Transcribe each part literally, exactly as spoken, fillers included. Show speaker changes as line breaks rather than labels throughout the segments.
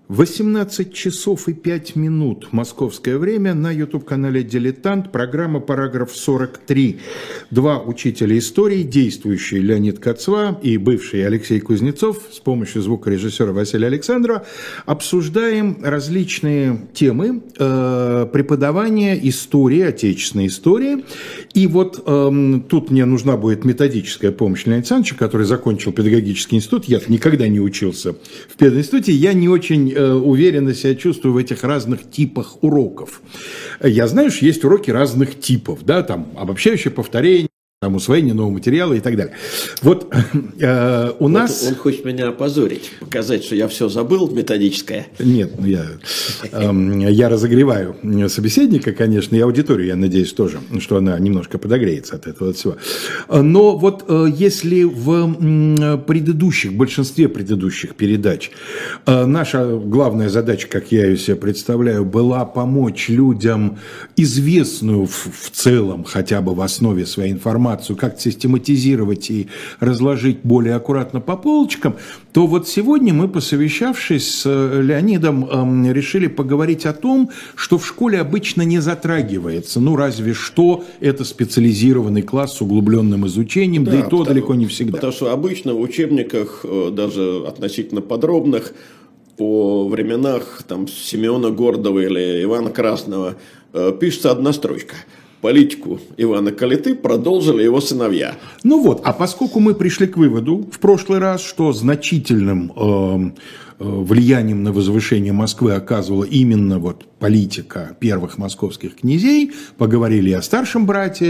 восемнадцать часов и пять минут московское время на YouTube-канале «Дилетант». Программа «Параграф сорок три». Два учителя истории, действующий Леонид Кацва и бывший Алексей Кузнецов, с помощью звукорежиссера Василия Александрова, обсуждаем различные темы э, преподавания истории, отечественной истории. И вот э, тут мне нужна будет методическая помощь Леонида Александровича, который закончил педагогический институт. Я никогда не учился в пединституте, я не очень уверенно себя чувствую в этих разных типах уроков. Я знаю, что есть уроки разных типов, да, там обобщающее повторение, там, усвоение нового материала и так далее. Вот э, у вот нас...
Он хочет меня опозорить, показать, что я все забыл, методическое.
Нет, ну я, э, я разогреваю собеседника, конечно, и аудиторию, я надеюсь, тоже, что она немножко подогреется от этого всего. Но вот э, если в предыдущих, в большинстве предыдущих передач э, наша главная задача, как я ее себе представляю, была помочь людям известную в, в целом, хотя бы в основе своей информации, как-то систематизировать и разложить более аккуратно по полочкам, то вот сегодня мы, посовещавшись с Леонидом, решили поговорить о том, что в школе обычно не затрагивается. Ну, разве что это специализированный класс с углубленным изучением, да, да и то потому, далеко не всегда.
Потому что обычно в учебниках, даже относительно подробных, по временах там, Симеона Гордова или Ивана Красного пишется одна строчка. Политику Ивана Калиты продолжили его сыновья.
Ну вот, а поскольку мы пришли к выводу в прошлый раз, что значительным э, влиянием на возвышение Москвы оказывала именно вот политика первых московских князей, поговорили о старшем брате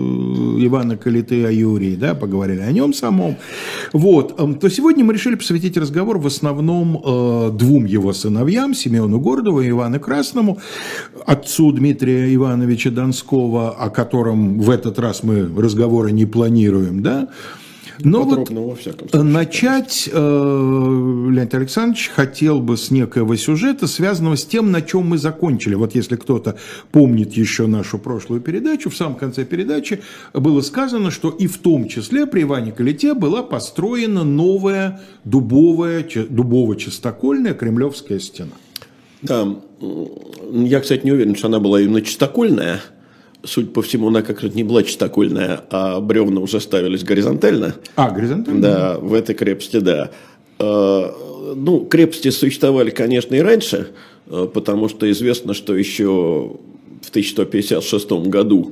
Ивана Калиты, о Юрии, да, поговорили о нем самом, вот, то сегодня мы решили посвятить разговор в основном э, двум его сыновьям, Симеону Гордову и Ивану Красному, отцу Дмитрия Ивановича Донского, о котором в этот раз мы разговора не планируем, да. Но вот начать, э, Леонид Александрович хотел бы с некоего сюжета, связанного с тем, на чем мы закончили. Вот если кто-то помнит еще нашу прошлую передачу, в самом конце передачи было сказано, что и в том числе при Иване Калите была построена новая дубовая, дубово-частокольная Кремлевская стена.
Да, я, кстати, не уверен, что она была именно частокольная. Судя по всему, она как-то не была частокольная, а бревна уже ставились горизонтально.
А, горизонтально?
Да, в этой крепости, да. Ну, крепости существовали, конечно, и раньше, потому что известно, что еще в тысяча сто пятьдесят шестом году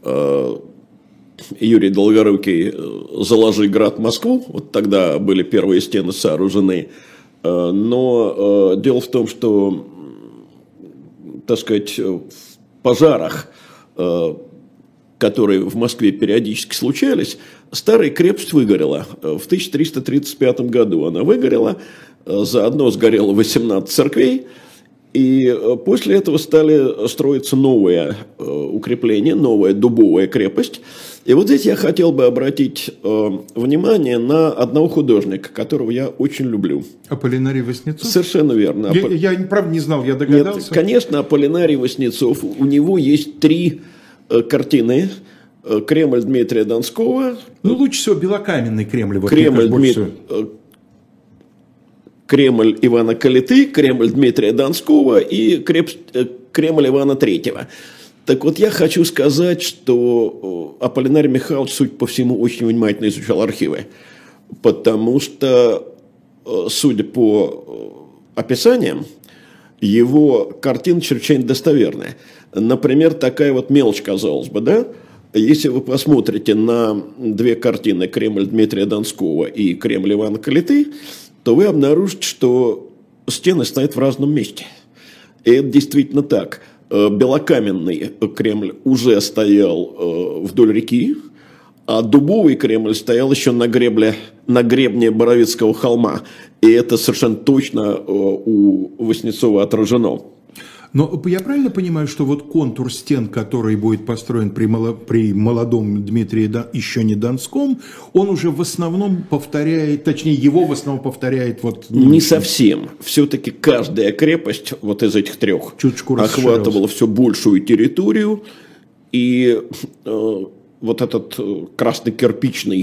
Юрий Долгорукий «Заложи град Москву», вот тогда были первые стены сооружены. Но дело в том, что, так сказать, в пожарах, которые в Москве периодически случались, старая крепость выгорела. В тысяча триста тридцать пятом году она выгорела, заодно сгорело восемнадцать церквей, и после этого стали строиться новые укрепления, новая дубовая крепость. И вот здесь я хотел бы обратить внимание на одного художника, которого я очень люблю.
Аполлинарий Васнецов?
Совершенно верно.
Я, я правда не знал, я догадался.
Нет, конечно, Аполлинарий Васнецов. У него есть три картины. Кремль Дмитрия Донского.
Ну, лучше всего белокаменный Кремль. Вот
Кремль, Дмит... Кремль Ивана Калиты, Кремль Дмитрия Донского и креп... Кремль Ивана Третьего. Так вот, я хочу сказать, что Аполлинарий Михайлович, судя по всему, очень внимательно изучал архивы. Потому что, судя по описаниям, его картина чрезвычайно достоверная. Например, такая вот мелочь, казалось бы, да? Если вы посмотрите на две картины «Кремль Дмитрия Донского» и «Кремль Ивана Калиты», то вы обнаружите, что стены стоят в разном месте. И это действительно так. Белокаменный Кремль уже стоял вдоль реки, а дубовый Кремль стоял еще на гребле, на гребне Боровицкого холма. И это совершенно точно у Васнецова отражено.
Но я правильно понимаю, что вот контур стен, который будет построен при, моло, при молодом Дмитрии, да, еще не Донском, он уже в основном повторяет, точнее его в основном повторяет вот...
Не совсем. Все-таки каждая крепость вот из этих трех чуточку охватывала все большую территорию, и э, вот этот красно-кирпичный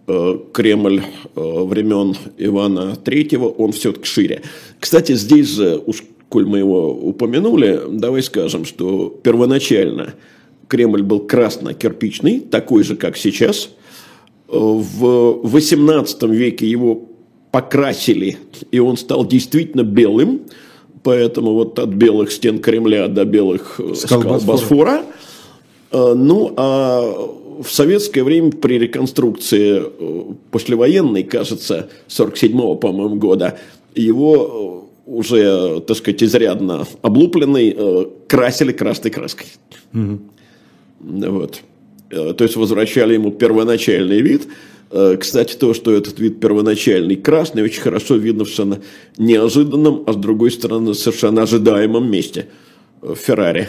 Кремль времен Ивана Третьего, он все-таки шире. Кстати, здесь же, уж коль мы его упомянули, давай скажем, что первоначально Кремль был красно-кирпичный, такой же, как сейчас. В восемнадцатом веке его покрасили, и он стал действительно белым. Поэтому вот от белых стен Кремля до белых скал, скал Босфора. Ну, а в советское время при реконструкции послевоенной, кажется, сорок седьмого, по-моему, года, его уже, так сказать, изрядно облупленный красили красной краской. Угу. Вот. То есть возвращали ему первоначальный вид. Кстати, то, что этот вид первоначальный красный, очень хорошо видно в совершенно неожиданном, а с другой стороны, совершенно ожидаемом месте в Феррари.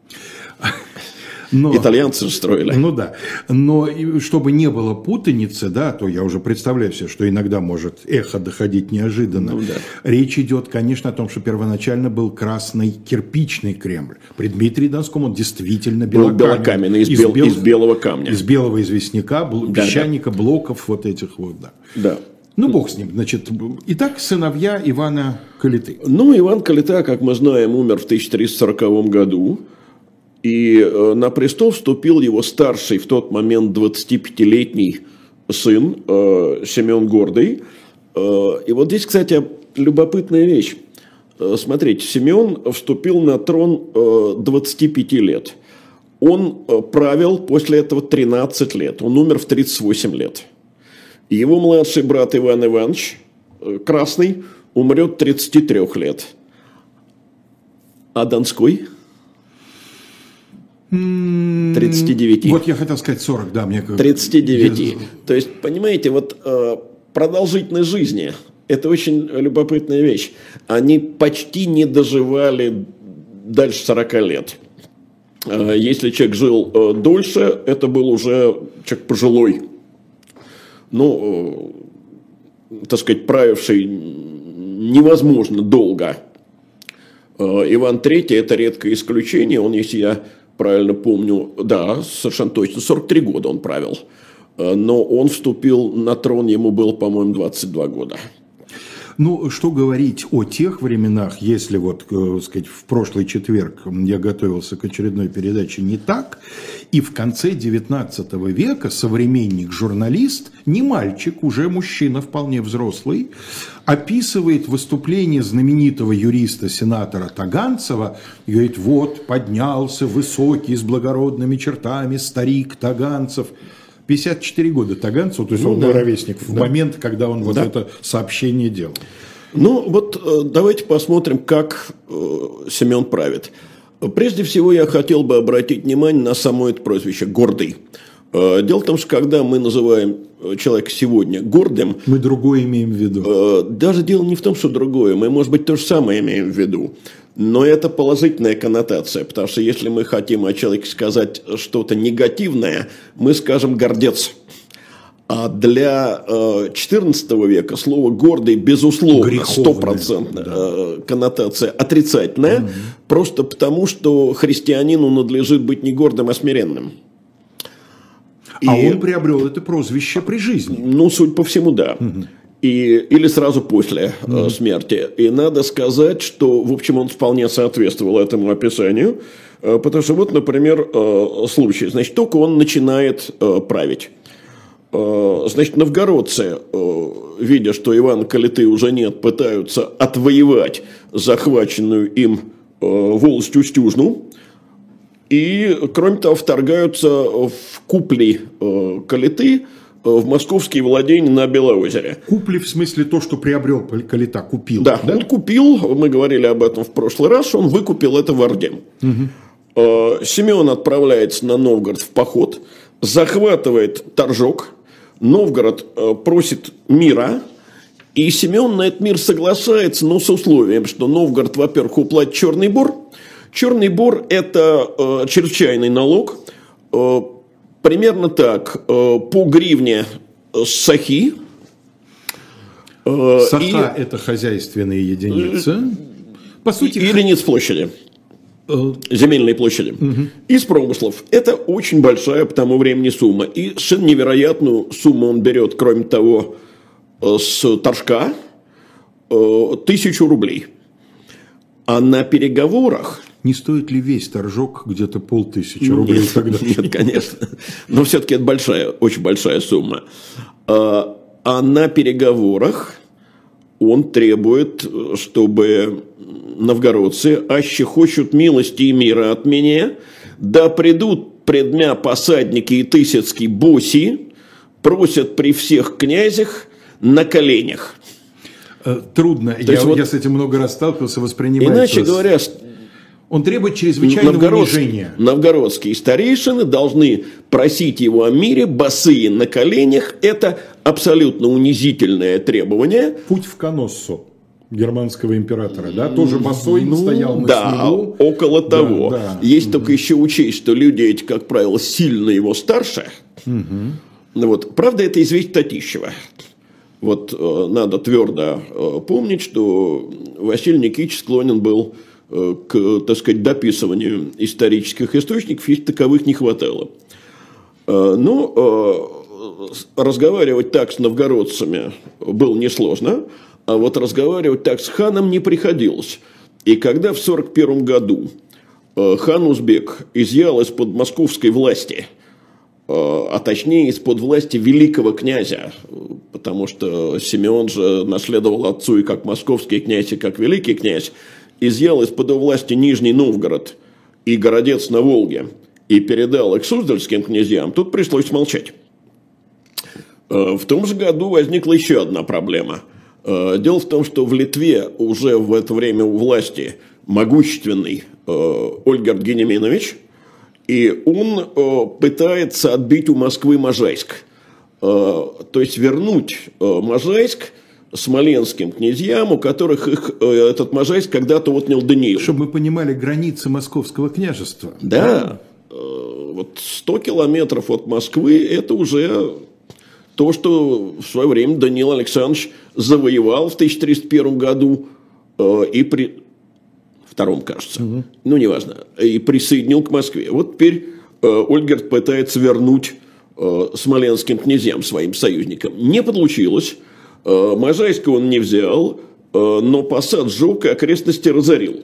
Но, итальянцы же строили.
Ну да, но чтобы не было путаницы, да, то я уже представляю себе, что иногда может эхо доходить неожиданно. Ну, да. Речь идет, конечно, о том, что первоначально был красный кирпичный Кремль. При Дмитрии Донском он действительно белокаменный.
Белокаменный, из, из, бел, бел, из белого камня.
Из белого известняка, бл, да, песчаника, да. блоков вот этих вот, да.
Да.
Ну, бог с ним. Значит, итак, сыновья Ивана Калиты.
Ну, Иван Калита, как мы знаем, умер в тысяча триста сороковом году. И на престол вступил его старший в тот момент двадцатипятилетний сын Семен Гордый. И вот здесь, кстати, любопытная вещь. Смотрите, Семен вступил на трон двадцати пяти лет. Он правил после этого тринадцать лет. Он умер в тридцать восемь лет. Его младший брат Иван Иванович, Красный, умрет тридцати трёх лет. А Донской? тридцати девяти.
Вот я хотел сказать сорок, да, мне как...
тридцати девяти. То есть, понимаете, вот э, продолжительность жизни – это очень любопытная вещь. Они почти не доживали дальше сорока лет. Э, если человек жил э, дольше, это был уже человек пожилой. Ну, э, так сказать, правивший невозможно долго. Э, Иван Третий – это редкое исключение. Он, если я правильно помню, да, совершенно точно, сорок три года он правил. Но он вступил на трон, ему было, по-моему, двадцать два года.
Ну, что говорить о тех временах, если вот, так сказать, в прошлый четверг я готовился к очередной передаче «Не так», и в конце девятнадцатого века современник-журналист, не мальчик, уже мужчина вполне взрослый, описывает выступление знаменитого юриста-сенатора Таганцева и говорит, вот поднялся высокий с благородными чертами старик Таганцев. пятьдесят четыре года Таганцеву, то есть ну, он да. был ровесник в да. момент, когда он вот да. это сообщение делал.
Ну вот давайте посмотрим, как Семен правит. Прежде всего я хотел бы обратить внимание на само это прозвище «Гордый». Дело в том, что когда мы называем человека сегодня гордым...
Мы другое имеем в виду.
Даже дело не в том, что другое. Мы, может быть, то же самое имеем в виду. Но это положительная коннотация. Потому что если мы хотим о человеке сказать что-то негативное, мы скажем «гордец». А для четырнадцатого века слово «гордый» безусловно стопроцентная да. коннотация отрицательная. Угу. Просто потому, что христианину надлежит быть не гордым, а смиренным.
А
и,
он приобрел это прозвище при жизни.
Ну, судя по всему, да. Угу. И, или сразу после угу. смерти. И надо сказать, что, в общем, он вполне соответствовал этому описанию. Потому что вот, например, случай. Значит, только он начинает править. Значит, новгородцы, видя, что Ивана Калиты уже нет, пытаются отвоевать захваченную им волость Устюжну. И, кроме того, вторгаются в купли Калиты в московские владения на Белоозере.
Купли в смысле то, что приобрел Калита, купил?
Да, да, он купил, мы говорили об этом в прошлый раз, он выкупил это в Орде. Угу. Семен отправляется на Новгород в поход, захватывает Торжок, Новгород просит мира, и Семен на этот мир соглашается, но с условием, что Новгород, во-первых, уплатит черный бор. Черный бор – это э, чрезвычайный налог, э, примерно так, э, по гривне с сахи.
Э, Саха – это хозяйственные единицы. По сути,
и единиц площади. земельной площади, угу. из промыслов. Это очень большая по тому времени сумма. И совершенно невероятную сумму он берет, кроме того, с торжка, тысячу рублей. А на переговорах...
Не стоит ли весь торжок где-то полтысячи рублей
нет,
тогда?
Нет, конечно. Но все-таки это большая, очень большая сумма. А, а на переговорах он требует, чтобы новгородцы аще хочут милости и мира от меня, да придут пред мя посадники и тысяцкие боси, просят при всех князях на коленях.
Трудно. Я, вот, я с этим много раз сталкивался, воспринимается.
Иначе говоря,
он требует чрезвычайного
новгородские,
унижения.
Новгородские старейшины должны просить его о мире, босые на коленях. Это абсолютно унизительное требование.
Путь в Коноссу германского императора, да, тоже босой ну, стоял на
да,
снегу.
около да, того.
Да.
Есть
угу.
только еще учесть, что люди эти, как правило, сильно его старше. Угу. Вот. Правда, это известие Татищева. Вот э, надо твердо э, помнить, что Василий Никитич склонен был э, к, так сказать, дописыванию исторических источников, если таковых не хватало. Э, но э, разговаривать так с новгородцами было несложно, а вот разговаривать так с ханом не приходилось. И когда в сорок первом году э, хан Узбек изъял из-под московской власти, а точнее из-под власти великого князя, потому что Симеон же наследовал отцу и как московский князь, и как великий князь, изъял из-под власти Нижний Новгород и Городец на Волге и передал их суздальским князьям, тут пришлось молчать. В том же году возникла еще одна проблема. Дело в том, что в Литве уже в это время у власти могущественный Ольгерд Генеминович, и он э, пытается отбить у Москвы Можайск. Э, то есть вернуть э, Можайск смоленским князьям, у которых их, э, этот Можайск когда-то отнял Даниил.
Чтобы мы понимали границы Московского княжества.
Да. Э, вот сто километров от Москвы это уже то, что в свое время Даниил Александрович завоевал в тысяча триста первом году э, и при... втором, кажется, угу. ну, неважно, и присоединил к Москве. Вот теперь э, Ольгерд пытается вернуть э, смоленским князьям, своим союзникам. Не получилось, э, Можайска он не взял, э, но посад сжег и окрестности разорил.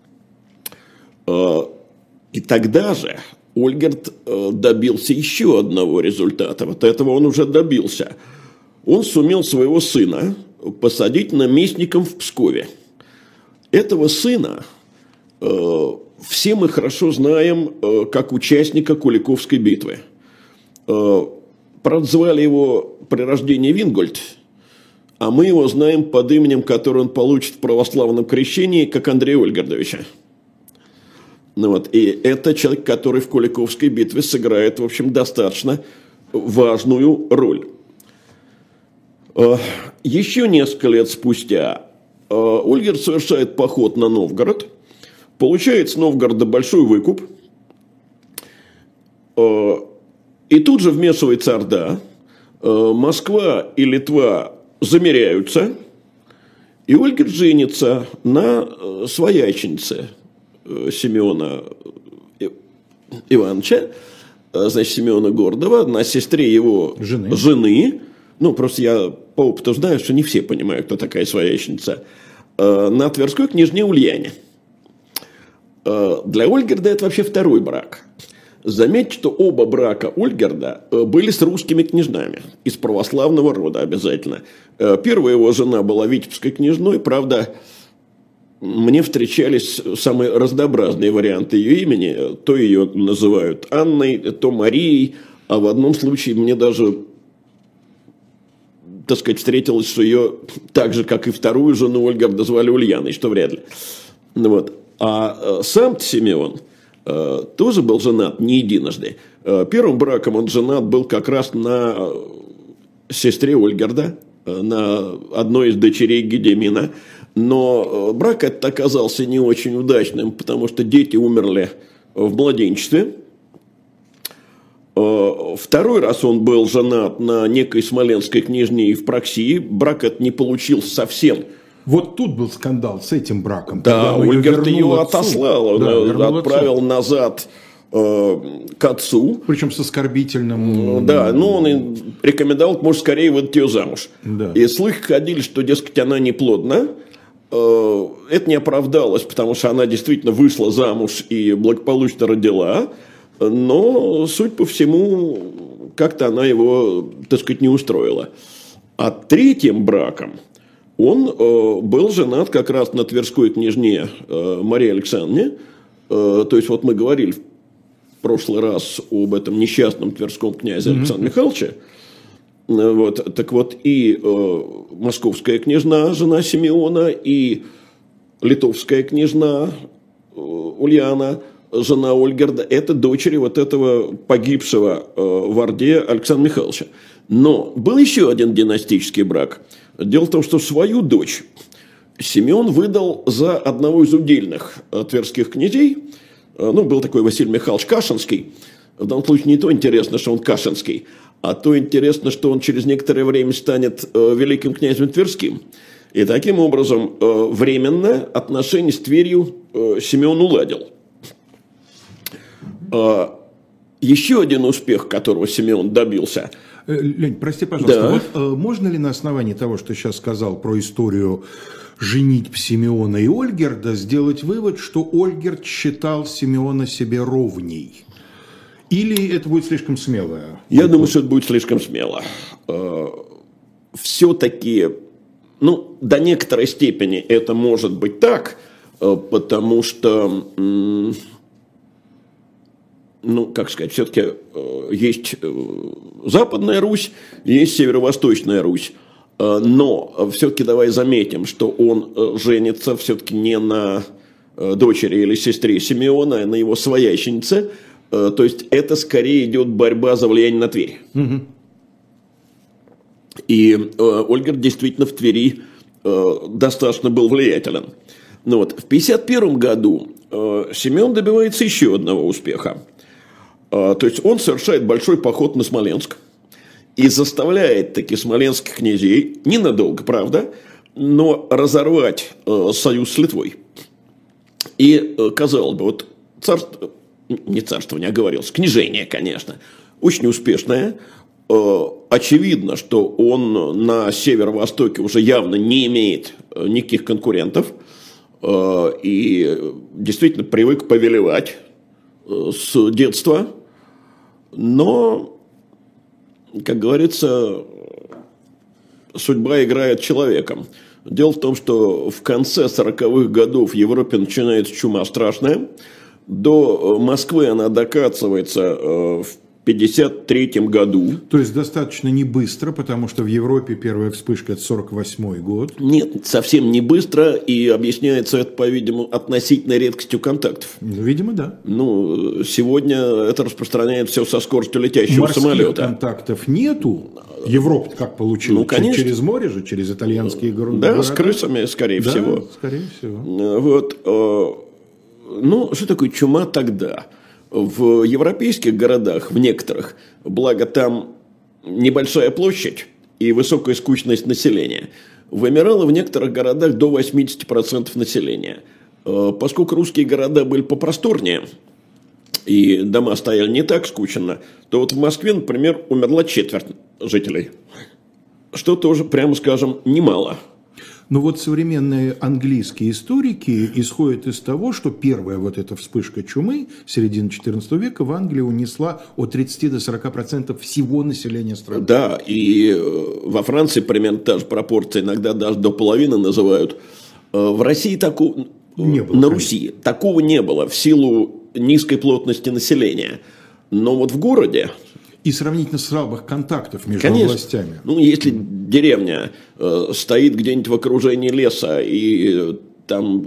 Э, и тогда же Ольгерд э, добился еще одного результата, вот этого он уже добился. Он сумел своего сына посадить наместником в Пскове. Этого сына все мы хорошо знаем как участника Куликовской битвы. Правда, звали его при рождении Вингольд, а мы его знаем под именем, которое он получит в православном крещении, как Андрея Ольгердовича. Ну вот, и это человек, который в Куликовской битве сыграет, в общем, достаточно важную роль. Еще несколько лет спустя Ольгерд совершает поход на Новгород, получает с Новгорода большой выкуп, и тут же вмешивается Орда, Москва и Литва замеряются, и Ольгерд женится на свояченице Симеона Ивановича, значит, Симеона Гордова, на сестре его жены. жены. Ну, просто я по опыту знаю, что не все понимают, кто такая свояченица. На Тверской княжне Ульяне. Для Ольгерда это вообще второй брак. Заметьте, что оба брака Ольгерда были с русскими княжнами, из православного рода обязательно. Первая его жена была витебской княжной, правда, мне встречались самые разнообразные варианты ее имени. То ее называют Анной, то Марией, а в одном случае мне даже, так сказать, встретилось, что ее так же, как и вторую жену Ольгерда, звали Ульяной, что вряд ли. Вот. А сам Симеон тоже был женат не единожды. Первым браком он женат был как раз на сестре Ольгерда, на одной из дочерей Гедемина. Но брак этот оказался не очень удачным, потому что дети умерли в младенчестве. Второй раз он был женат на некой смоленской княжне Евпроксии. Брак этот не получился совсем
Вот тут был скандал с этим браком.
Да, Ольгерт ее
отцу.
отослал, он
Да,
отправил отцу. назад э, к отцу.
Причем с оскорбительным...
Да, ну он и рекомендовал, может, скорее выдать ее замуж.
Да.
И слухи ходили, что, дескать, она неплодна. Э, это не оправдалось, потому что она действительно вышла замуж и благополучно родила. Но, суть по всему, как-то она его, так сказать, не устроила. А третьим браком он э, был женат как раз на тверской княжне э, Марии Александровне. Э, то есть, вот мы говорили в прошлый раз об этом несчастном тверском князе mm-hmm. Александре Михайловиче. Э, вот, так вот, и э, московская княжна, жена Симеона, и литовская княжна э, Ульяна, жена Ольгерда, это дочери вот этого погибшего э, в Орде Александра Михайловича. Но был еще один династический брак. Дело в том, что свою дочь Симеон выдал за одного из удельных э, тверских князей. Э, ну, был такой Василий Михайлович Кашинский. В данном случае не то интересно, что он Кашинский, а то интересно, что он через некоторое время станет э, великим князем Тверским. И таким образом э, временно отношения с Тверью э, Симеон уладил. Э, еще один успех, которого Симеон добился –
Лень, прости, пожалуйста,
да.
вот, э, можно ли на основании того, что сейчас сказал про историю женитьб Симеона и Ольгерда, сделать вывод, что Ольгерд считал Симеона себе ровней? Или это будет слишком смело?
Я думаю, что это будет слишком смело. Все-таки, ну, до некоторой степени это может быть так, потому что... Ну, как сказать, все-таки э, есть э, Западная Русь, есть Северо-Восточная Русь. Э, но все-таки давай заметим, что он э, женится все-таки не на э, дочери или сестре Симеона, а на его свояченице. Э, то есть это скорее идет борьба за влияние на Тверь. Угу. И э, Ольгерд действительно в Твери э, достаточно был влиятелен. Ну, вот. В пятьдесят первом году э, Симеон добивается еще одного успеха. То есть он совершает большой поход на Смоленск и заставляет таки смоленских князей, ненадолго, правда, но разорвать э, союз с Литвой. И, э, казалось бы, вот царство, не царствование, а говорилось, княжение, конечно, очень успешное. Э, очевидно, что он на северо-востоке уже явно не имеет никаких конкурентов э, и действительно привык повелевать э, с детства. Но, как говорится, судьба играет человеком. Дело в том, что в конце сороковых годов в Европе начинается чума страшная. До Москвы она докатывается в пятьдесят третьем году.
То есть достаточно не быстро, потому что в Европе первая вспышка – это сорок восьмой год.
Нет, совсем не быстро, и объясняется это, по-видимому, относительной редкостью контактов.
Ну, видимо, да.
Ну, сегодня это распространяет все со скоростью летящего
Морских
самолета.
Контактов нету. Европа как получила?
Ну, конечно.
Через море же, через итальянские города.
Да,
города.
с крысами, скорее
да,
всего.
скорее всего.
Вот. Ну, что такое чума тогда? В европейских городах, в некоторых, благо там небольшая площадь и высокая скучность населения, вымирало в некоторых городах до восемьдесят процентов населения. Поскольку русские города были попросторнее, и дома стояли не так скучно, то вот в Москве, например, умерла четверть жителей. Что тоже, прямо скажем, немало.
Но вот современные английские историки исходят из того, что первая вот эта вспышка чумы середины четырнадцатого века в Англии унесла от тридцати до сорока процентов всего населения страны.
Да, и во Франции примерно та же пропорция, иногда даже до половины называют. В России такого...
Не было,
на
конечно.
Руси такого не было в силу низкой плотности населения. Но вот в городе...
И сравнительно слабых контактов между
Конечно.
областями.
Ну, если деревня э, стоит где-нибудь в окружении леса, и э, там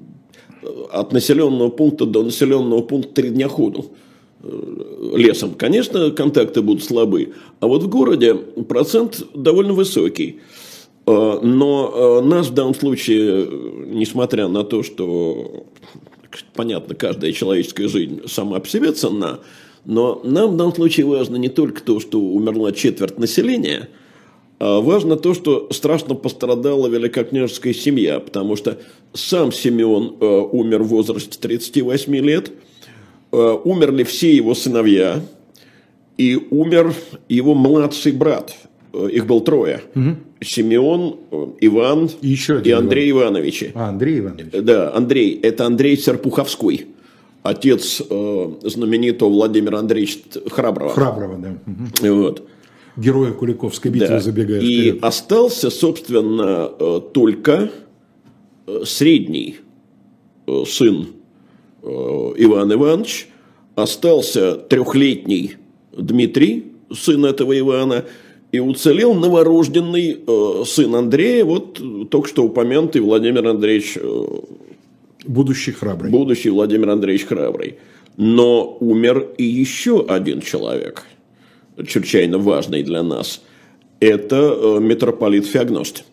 от населенного пункта до населенного пункта три дня ходу э, лесом, конечно, контакты будут слабы. А вот в городе процент довольно высокий. Э, но э, нас в данном случае, несмотря на то, что, понятно, каждая человеческая жизнь сама по себе ценна, но нам в данном случае важно не только то, что умерла четверть населения, А важно то, что страшно пострадала великокняжеская семья, потому что сам Симеон э, умер в возрасте тридцати восьми лет, э, умерли все его сыновья, и умер его младший брат. Э, их было трое. Угу. Симеон, э, Иван и, еще и Андрей Иван. Ивановичи.
А, Андрей Иванович.
Да, Андрей. Это Андрей Серпуховской, отец э, знаменитого Владимира Андреевича Храброго.
Храброго, да. Угу.
Вот.
Героя Куликовской битвы, да. Забегая
и
вперед.
Остался, собственно, только средний сын Иван Иванович, остался трехлетний Дмитрий, сын этого Ивана, и уцелел новорожденный сын Андрея, вот только что упомянутый Владимир Андреевич.
Будущий Храбрый.
Будущий Владимир Андреевич Храбрый. Но умер и еще один человек, чрезвычайно важный для нас, это э, митрополит Феогност.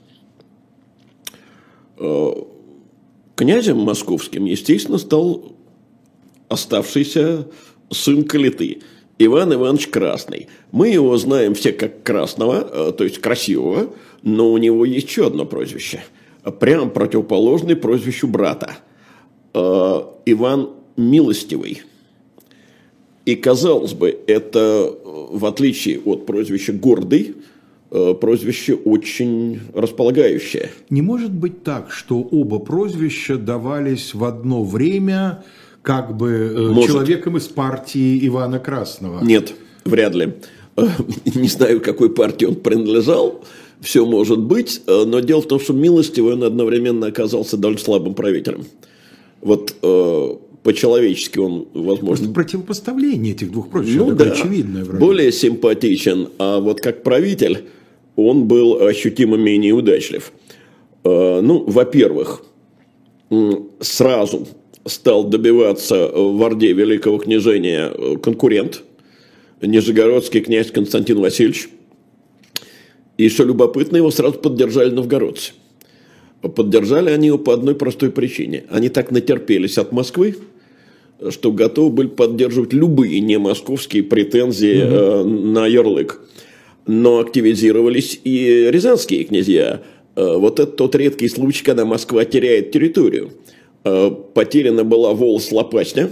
Э, князем московским, естественно, стал оставшийся сын Калиты, Иван Иванович Красный. Мы его знаем все как Красного, э, то есть красивого, но у него есть еще одно прозвище, прям противоположное прозвищу брата. Э, Иван Милостивый. И, казалось бы, это, в отличие от прозвища «гордый», прозвище очень располагающее.
Не может быть так, что оба прозвища давались в одно время как бы может. Человеком из партии Ивана Красного?
Нет, вряд ли. Не знаю, какой партии он принадлежал, все может быть, но дело в том, что Милостивый он одновременно оказался довольно слабым правителем. Вот по-человечески он, возможно...
Просто противопоставление этих двух прозвищ,
ну,
это
да,
очевидное.
Более симпатичен, а вот как правитель он был ощутимо менее удачлив. Ну, во-первых, сразу стал добиваться в Орде великого княжения конкурент, нижегородский князь Константин Васильевич. И, что любопытно, его сразу поддержали новгородцы. Поддержали они его по одной простой причине. Они так натерпелись от Москвы, что готовы были поддерживать любые немосковские претензии угу. на ярлык. Но активизировались и рязанские князья. Вот это тот редкий случай, когда Москва теряет территорию. Потеряна была волость-лопатня,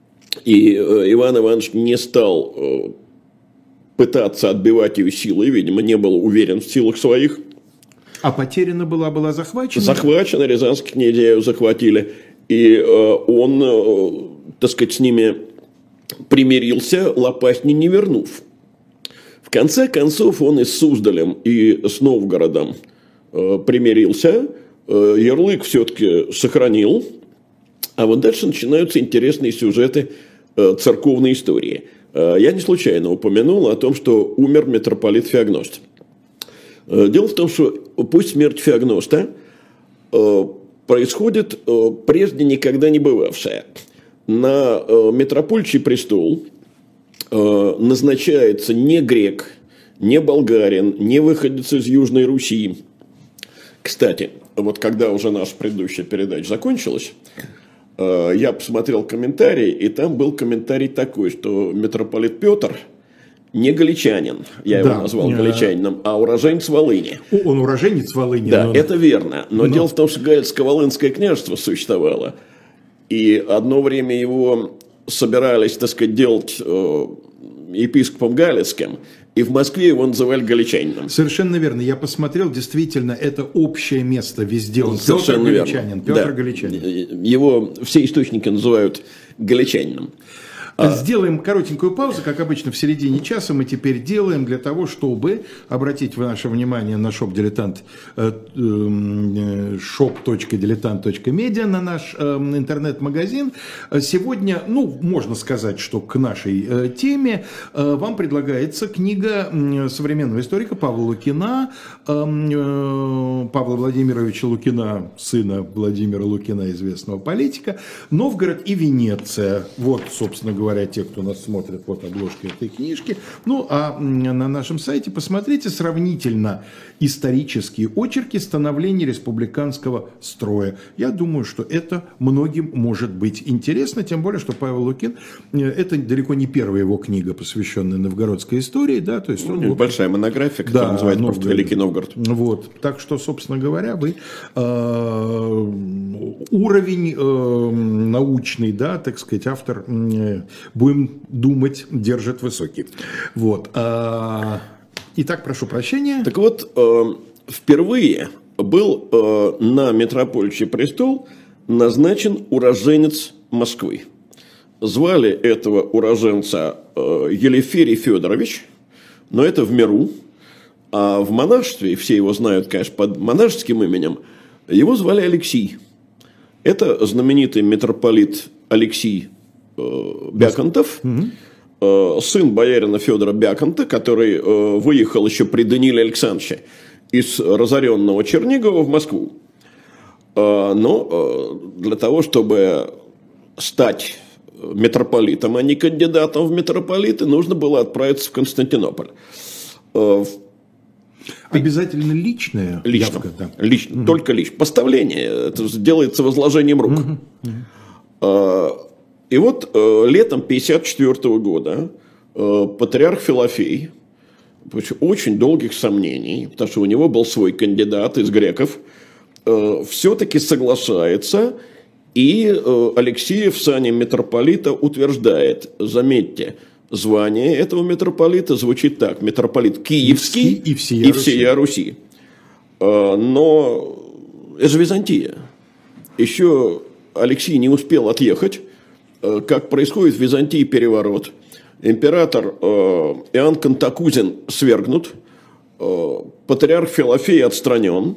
и Иван Иванович не стал пытаться отбивать ее силой, видимо, не был уверен в силах своих.
А потеряна была, была захвачена?
Захвачена, рязанские князья ее захватили. И э, он, э, так сказать, с ними примирился, Лопатни не вернув. В конце концов, он и с Суздалем, и с Новгородом э, примирился. Э, ярлык все-таки сохранил. А вот дальше начинаются интересные сюжеты э, церковной истории. Э, я не случайно упомянул о том, что умер митрополит Феогност. Дело в том, что пусть смерть Феогноста э, происходит э, прежде никогда не бывавшая. На э, митрополичий престол э, назначается не грек, не болгарин, не выходец из Южной Руси. Кстати, вот когда уже наша предыдущая передача закончилась, э, я посмотрел комментарий, и там был комментарий такой, что митрополит Петр не галичанин, я да, его назвал не... галичанином, а уроженец Волыни.
Он уроженец Волыни.
Да,
но...
это верно. Но, но... дело в том, что Галицко-Волынское княжество существовало. И одно время его собирались, так сказать, делать э, епископом Галицким. И в Москве его называли галичанином.
Совершенно верно. Я посмотрел, действительно, это общее место везде. Он
Совершенно
Петр
верно.
Галичанин. Петр
да.
Галичанин.
Его все источники называют галичанином.
Сделаем коротенькую паузу, как обычно в середине часа мы теперь делаем для того, чтобы обратить ваше внимание на шоп-дилетант, шоп точка дилетант точка медиа, на наш интернет-магазин. Сегодня, ну, можно сказать, что к нашей теме вам предлагается книга современного историка Павла Лукина, Павла Владимировича Лукина, сына Владимира Лукина, известного политика, «Новгород и Венеция». Вот, собственно говоря, говоря, те, кто нас смотрит, вот обложка этой книжки. Ну, а на нашем сайте посмотрите сравнительно исторические очерки становления республиканского строя. Я думаю, что это многим может быть интересно, тем более, что Павел Лукин, это далеко не первая его книга, посвященная новгородской истории, да, то есть он,
ну, большая монография, которая да, называется просто «Великий Новгород».
Вот, так что, собственно говоря, вы э, уровень э, научный, да, так сказать, автор, э, будем думать, держит высокий. Вот. Э, итак, прошу прощения.
Так вот, э, впервые был э, на митрополичий престол назначен уроженец Москвы. Звали этого уроженца э, Елеферий Федорович, но это в миру. А в монашестве, все его знают, конечно, под монашеским именем, его звали Алексий. Это знаменитый митрополит Алексий э, Бяконтов, угу. э, сын боярина Федора Бяконта, который э, выехал еще при Данииле Александровиче из разоренного Чернигова в Москву. Э, но э, для того, чтобы стать митрополитом, а не кандидатом в митрополиты, нужно было отправиться в Константинополь. Э,
Обязательно личное?
Лично.
Явка, да.
Лично.
Угу.
Только лично. Поставление. Это делается возложением рук. Угу. Угу. И вот летом пятьдесят четвёртого года патриарх Филофей, после очень долгих сомнений, потому что у него был свой кандидат из греков, все-таки соглашается, и Алексия в сане митрополита утверждает, заметьте, звание этого митрополита звучит так: митрополит Киевский и всея, и всея Руси. Руси. Но это же Византия. Еще Алексий не успел отъехать, как происходит в Византии переворот. Император Иоанн Кантакузин свергнут, патриарх Филофей отстранен,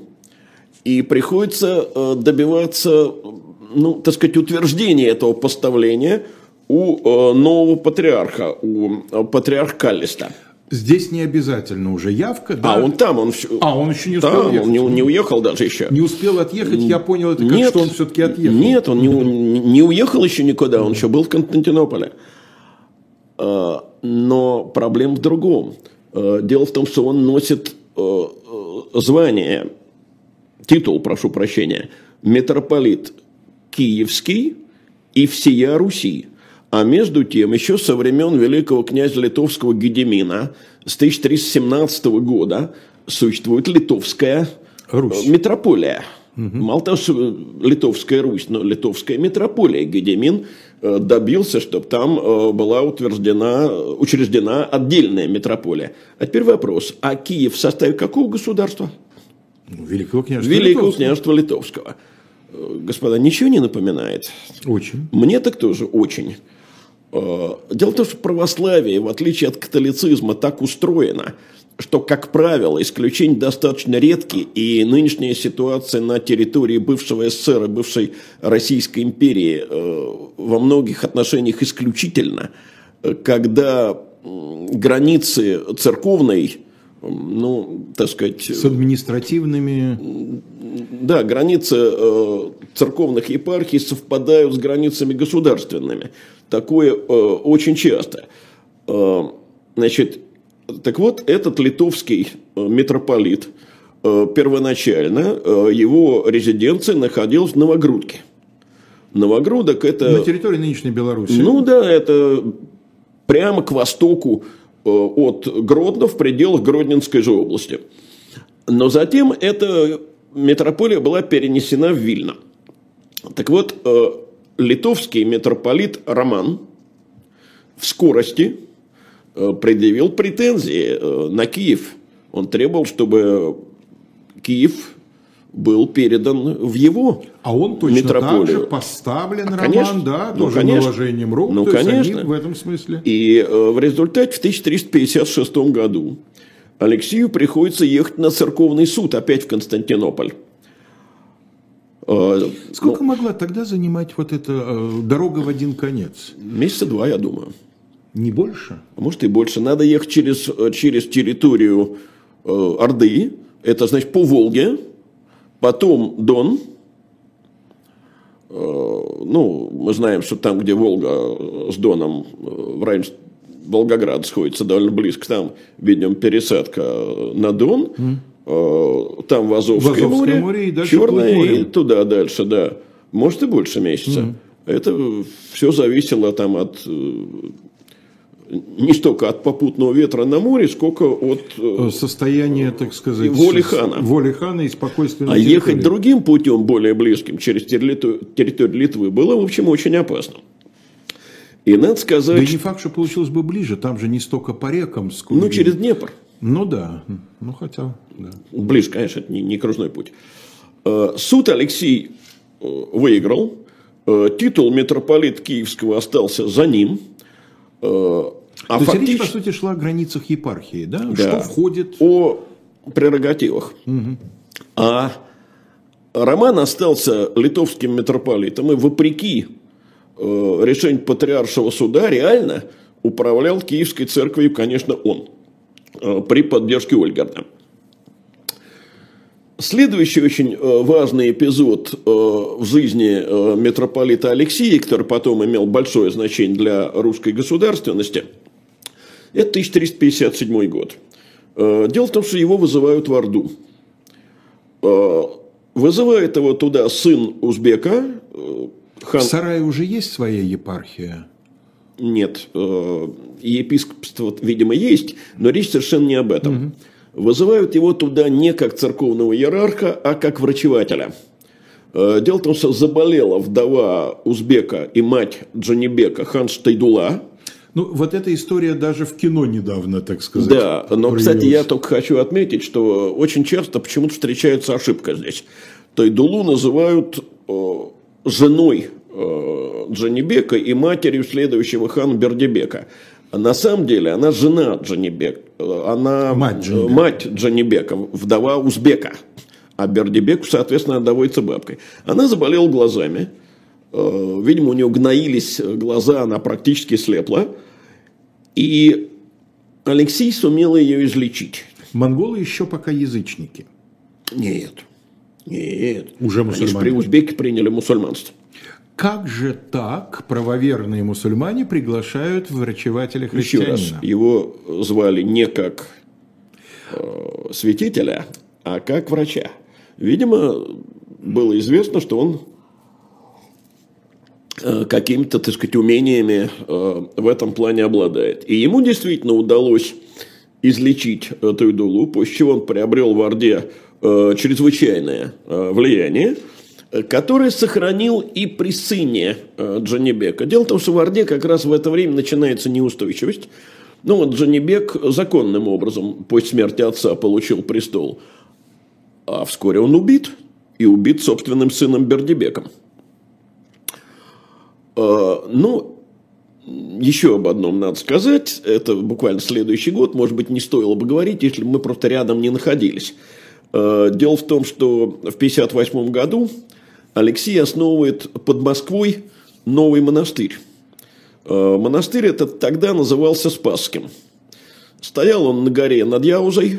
и приходится добиваться, ну, так сказать, утверждения этого поставления у э, нового патриарха, у э, патриарха Каллиста.
Здесь не обязательно уже явка, да?
А он там, он,
а, он еще не успел
там,
уехать.
Он не, не уехал даже еще.
Не успел отъехать, я понял, это как, нет, что он все-таки отъехал.
Нет, он не, не уехал еще никуда, он еще был в Константинополе. Но проблема в другом. Дело в том, что он носит звание, титул, прошу прощения, митрополит Киевский и всея Руси. А между тем, еще со времен великого князя литовского Гедемина с тысяча триста семнадцатого года существует литовская Русь. Митрополия. Угу. Мало того, что литовская Русь, но литовская митрополия. Гедемин добился, чтобы там была утверждена, учреждена отдельная митрополия. А теперь вопрос. А Киев в составе какого государства?
Великого княжества
Великого
Литовского.
княжества Литовского. Господа, ничего не напоминает?
Очень.
Мне так тоже очень. Дело в том, что православие, в отличие от католицизма, так устроено, что, как правило, исключения достаточно редки, и нынешняя ситуация на территории бывшего СССР и бывшей Российской империи во многих отношениях исключительно, когда границы церковной, ну, так сказать...
С административными...
Да, границы э, церковных епархий совпадают с границами государственными. Такое э, очень часто. Э, значит, так вот, этот литовский э, митрополит э, первоначально, э, его резиденция находилась в Новогрудке. Новогрудок это...
На территории нынешней Беларуси.
Ну да, это прямо к востоку э, от Гродно, в пределах Гродненской же области. Но затем это... митрополия была перенесена в Вильно. Так вот, э, литовский митрополит Роман в скорости э, предъявил претензии э, на Киев. Он требовал, чтобы Киев был передан в его
а он точно
митрополию.
Так же поставлен,
а,
Роман,
конечно,
да,
ну,
тоже
конечно,
наложением рук,
ну,
то
конечно.
есть они в этом смысле.
И э, в результате в тысяча триста пятьдесят шестом году Алексию приходится ехать на церковный суд опять в Константинополь.
Сколько ну, могла тогда занимать вот эта э, дорога в один конец?
Месяца два, я думаю.
Не больше?
А может и больше. Надо ехать через, через территорию э, Орды. Это значит по Волге. Потом Дон. ну, мы знаем, что там, где Волга с Доном в районе Волгограда сходится довольно близко, там, видим, пересадка на Дон, mm. там в Азовское, в Азовское море, море и Черное, и туда дальше, да. Может, и больше месяца. Mm. Это все зависело там от... не столько от попутного ветра на море, сколько от
состояния, так сказать,
воли хана.
Воли хана и спокойствия.
А ехать другим путем, более близким, через территорию Литвы, было, в общем, очень опасно. И надо сказать...
Да и не факт, что получилось бы ближе, там же не столько по рекам, сколько...
Ну, через Днепр.
Ну, да, ну, хотя... Да.
Ближе, конечно, это не, не кружной путь. Суд Алексей выиграл, титул митрополита Киевского остался за ним.
А То фактически... есть речь, по сути, шла о границах епархии, да?
Да.
Что входит...
О прерогативах.
Угу.
А Роман остался литовским митрополитом, и вопреки э, решению патриаршего суда реально управлял Киевской церковью, конечно, он, э, при поддержке Ольгарда. Следующий очень важный эпизод в жизни митрополита Алексия, который потом имел большое значение для русской государственности, это тысяча триста пятьдесят седьмой год. Дело в том, что его вызывают в Орду. Вызывает его туда сын узбека.
Хан... В Сарае уже есть своя епархия?
Нет. Епископство, видимо, есть, но речь совершенно не об этом. Угу. Вызывают его туда не как церковного иерарха, а как врачевателя. Дело в том, что заболела вдова узбека и мать Джанибека хан Штайдула.
Ну, вот эта история даже в кино недавно, так сказать.
Да, но, проявилась. Кстати, я только хочу отметить, что очень часто почему-то встречается ошибка здесь. Тайдулу называют э, женой э, Джанибека и матерью следующего хана Бердибека. На самом деле она жена Джанибека, она
мать Джанибека,
мать Джанибека, вдова узбека, а Бердибеку, соответственно, доводится бабкой. Она заболела глазами, видимо, у нее гноились глаза, она практически слепла, и Алексей сумел ее излечить.
Монголы еще пока язычники?
Нет, нет.
Уже мусульмане?
Они же при узбеке приняли мусульманство.
Как же так правоверные мусульмане приглашают врачевателя христианина?
Еще раз, его звали не как э, святителя, а как врача. Видимо, было известно, что он э, какими-то, так сказать, умениями э, в этом плане обладает. И ему действительно удалось излечить Тайдулу, после чего он приобрел в Орде э, чрезвычайное э, влияние, который сохранил и при сыне Джанибека. Дело в том, что в Орде как раз в это время начинается неустойчивость. Ну вот Джанибек законным образом после смерти отца получил престол, а вскоре он убит, и убит собственным сыном Бердибеком. Ну, еще об одном надо сказать, это буквально следующий год, может быть, не стоило бы говорить, если бы мы просто рядом не находились. Дело в том, что в пятьдесят восьмом году Алексей основывает под Москвой новый монастырь. Монастырь этот тогда назывался Спасским. Стоял он на горе над Яузой.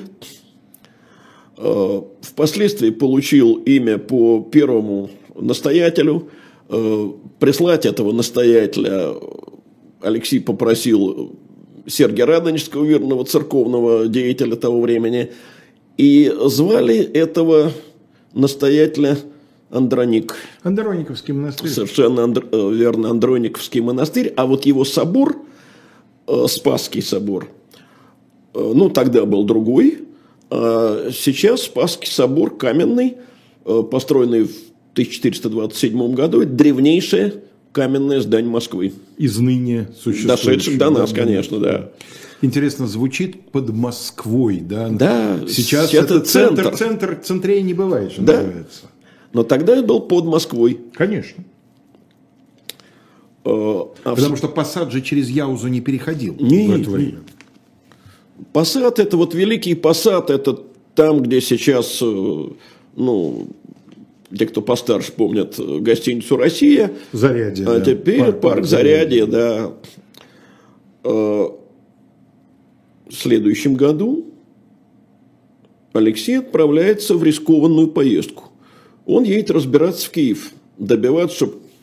Впоследствии получил имя по первому настоятелю. Прислать этого настоятеля Алексей попросил Сергия Радонежского, верного церковного деятеля того времени. И звали этого настоятеля Андроник.
Андрониковский монастырь.
Совершенно андр... верно, Андрониковский монастырь. А вот его собор, Спасский собор, ну, тогда был другой. А сейчас Спасский собор каменный, построенный в тысяча четыреста двадцать седьмом году, это древнейшее каменное здание Москвы.
Из ныне существующего.
Дошедших до нас, конечно, да.
Интересно, звучит под Москвой, да?
Да.
Сейчас это центр. Центр, центр центрей не бывает, что
да.
называется.
Но тогда это был под Москвой.
Конечно.
А
Потому в... что Посад же через Яузу не переходил
не,
в это время.
Посад, это вот Великий Посад, это там, где сейчас, ну, те, кто постарше помнят гостиницу «Россия».
Зарядье,
А
да.
теперь парк, парк Зарядье, да. В следующем году Алексей отправляется в рискованную поездку. Он едет разбираться в Киев, добиваться, чтобы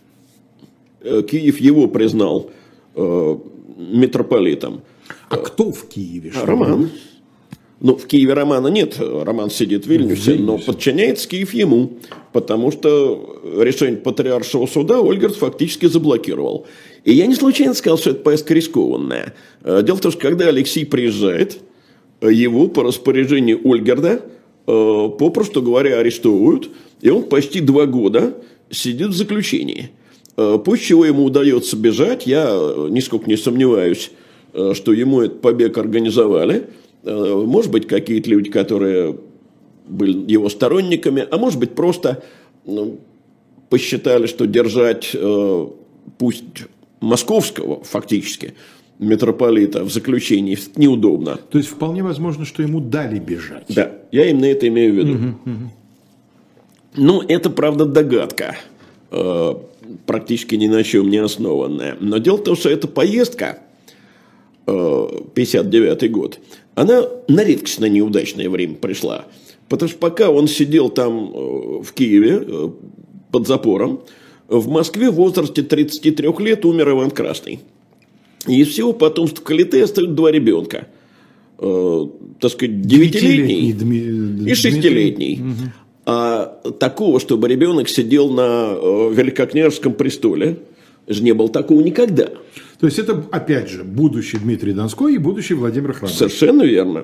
Киев его признал э, митрополитом.
А кто в Киеве?
Роман. Ну, в Киеве Романа нет, Роман сидит в Вильнюсе, но подчиняется Киев ему, потому что решение патриаршего суда Ольгерд фактически заблокировал. И я не случайно сказал, что это поездка рискованная. Дело в том, что когда Алексей приезжает, его по распоряжению Ольгерда, попросту говоря, арестовывают, и он почти два года сидит в заключении. После чего ему удается бежать, я нисколько не сомневаюсь, что ему этот побег организовали. Может быть, какие-то люди, которые были его сторонниками, а может быть, просто ну, посчитали, что держать э, пусть московского, фактически, митрополита в заключении неудобно.
То есть, вполне возможно, что ему дали бежать.
Да, я именно это имею в виду. Угу, угу. Ну, это, правда, догадка, э, практически ни на чем не основанная. Но дело в том, что эта поездка, э, пятьдесят девятый год, она на редкостно неудачное время пришла. Потому что пока он сидел там в Киеве под запором, в Москве в возрасте тридцати трёх лет умер Иван Красный. И из всего потомства Калиты остаются два ребенка. Э, так сказать, девятилетний Дми... и шестилетний. Угу. А такого, чтобы ребенок сидел на э, великокняжеском престоле, же не было такого никогда.
То есть, это, опять же, будущий Дмитрий Донской и будущий Владимир Храбрый.
Совершенно верно.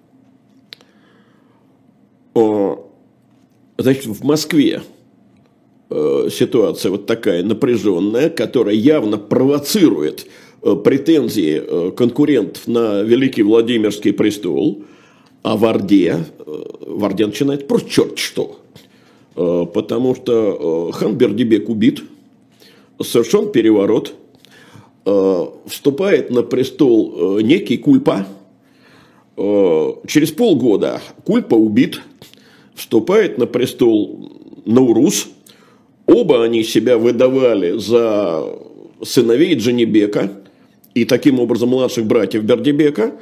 Значит, в Москве ситуация вот такая напряженная, которая явно провоцирует претензии конкурентов на Великий Владимирский престол, а в Орде, в Орде начинает просто черт что. Потому что хан Бердибек убит, совершен переворот, вступает на престол некий Кульпа. Через полгода Кульпа убит, вступает на престол Наурус. Оба они себя выдавали за сыновей Джанибека и таким образом младших братьев Бердибека.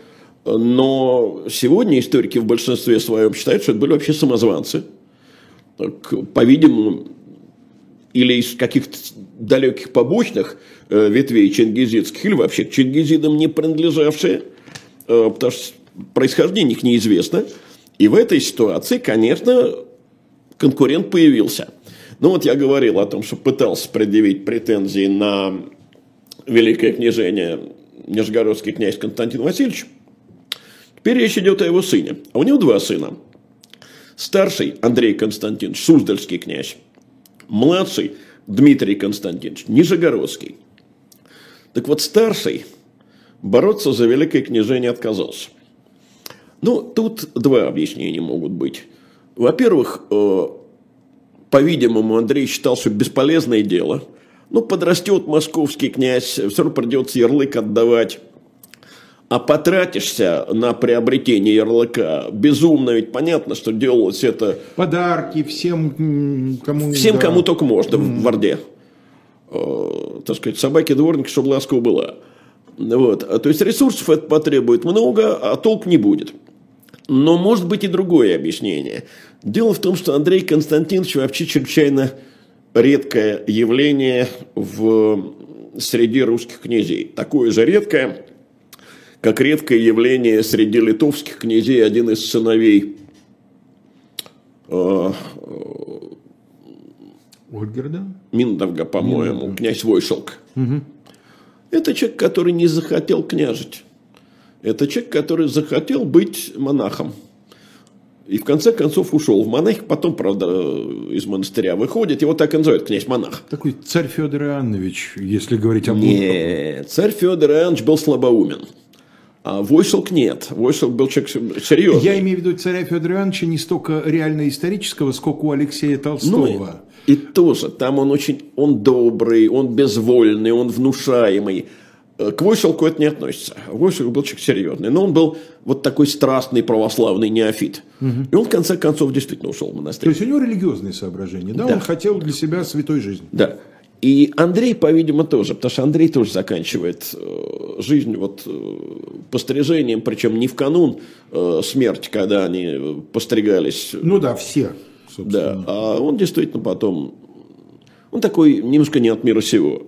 Но сегодня историки в большинстве своем считают, что это были вообще самозванцы. По-видимому, или из каких-то далеких побочных ветвей чингизидских, или вообще к чингизидам не принадлежавшие, потому что происхождение их неизвестно. И в этой ситуации, конечно, конкурент появился. Ну вот я говорил о том, что пытался предъявить претензии на великое княжение нижегородский князь Константин Васильевич. Теперь речь идет о его сыне. А у него два сына. Старший Андрей Константинович, Суздальский князь. Младший Дмитрий Константинович, Нижегородский. Так вот, старший бороться за великое княжение отказался. Ну, тут два объяснения могут быть. Во-первых, э, по-видимому, Андрей считал, что бесполезное дело. Ну, подрастет московский князь, все равно придется ярлык отдавать. А потратишься на приобретение ярлыка безумно, ведь понятно, что делалось это...
Подарки всем, кому...
Всем, да. Кому только можно mm. в Орде. Э, так сказать, собаке-дворнике, чтобы ласково была. Вот. То есть, ресурсов это потребует много, а толк не будет. Но может быть и другое объяснение. Дело в том, что Андрей Константинович вообще чрезвычайно редкое явление в среди русских князей. Такое же редкое, как редкое явление среди литовских князей один из сыновей э,
Ольгерда?
Миндовга, по-моему, Миндовга. Князь Войшелк.
Угу.
Это человек, который не захотел княжить. Это человек, который захотел быть монахом. И в конце концов ушел в монахи. Потом, правда, из монастыря выходит. Его так и называют, князь-монах.
Такой царь Федор Иоаннович, если говорить об...
Нет, царь Федор Иоаннович был слабоумен. А Войшелк нет. Войшелк был человек серьезный.
Я имею в виду царя Федора Иоанновича не столько реально исторического, сколько у Алексея Толстого.
Ну, и тоже. Там он очень... Он добрый, он безвольный, он внушаемый. К Войшелку это не относится. Войшелк был человек серьезный. Но он был вот такой страстный православный неофит. Угу. И он, в конце концов, действительно ушел в монастырь.
То есть, у него религиозные соображения. Да? Да. Он хотел для себя святой жизни.
Да. И Андрей, по-видимому, тоже. Потому что Андрей тоже заканчивает жизнь вот пострижением. Причем не в канун смерти, когда они постригались.
Ну да, все.
Да. А он действительно потом... Он такой немножко не от мира сего.